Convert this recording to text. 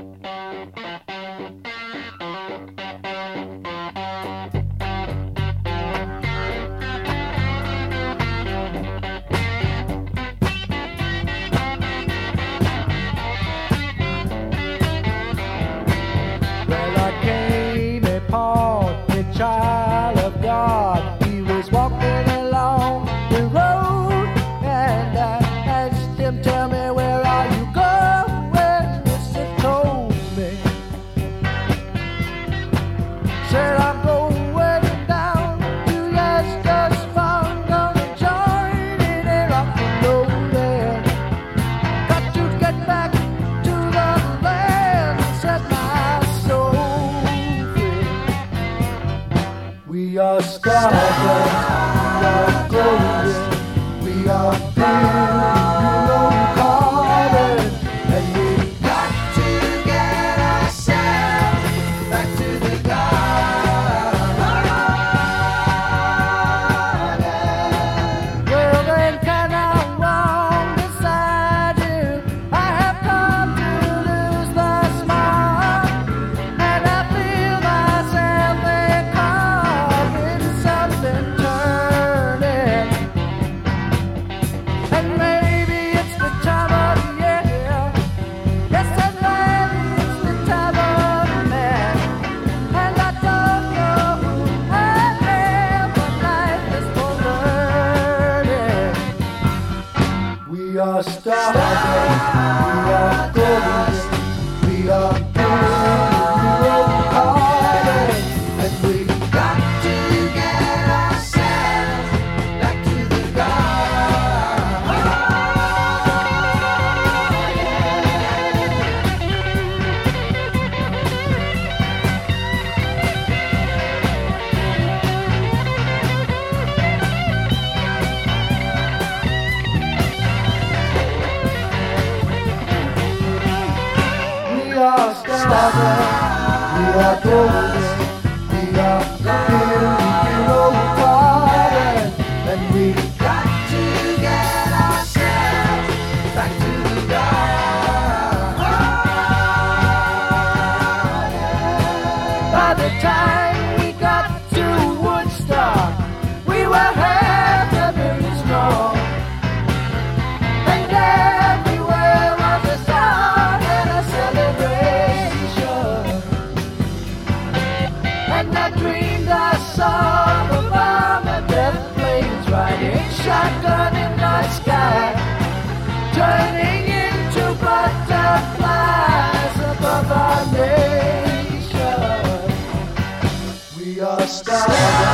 Well, I came upon the child of God. He was walking along the road, and I asked him, "Tell me, where are you going?" He told me. Said, "I'm going down to Lester's farm, gonna join in a rock and rollin'. Got to get back to the land," said my soul free. We are stardust, we are golden, we are billion carbon, and we got to get ourselves back to the garden. Well, then can I walk beside you? I have come to lose the smile, and I feel myself caught in something turning. And maybe it's the time of year. Yes, and maybe it's the time of man. And I don't know who I am, but life is for learning. We are stardust, we are golden, we are pure carbon, and we got to get ourselves back to the garden. We are stardust, we are golden, we are pure carbon, and we got to get ourselves back to the garden. By the time we got to Woodstock, we were half a million strong. And everywhere was a song and a celebration. And I dreamed I saw the bomb and death planes riding shotgun in the sky, turning into butterflies above our nation. We are stars.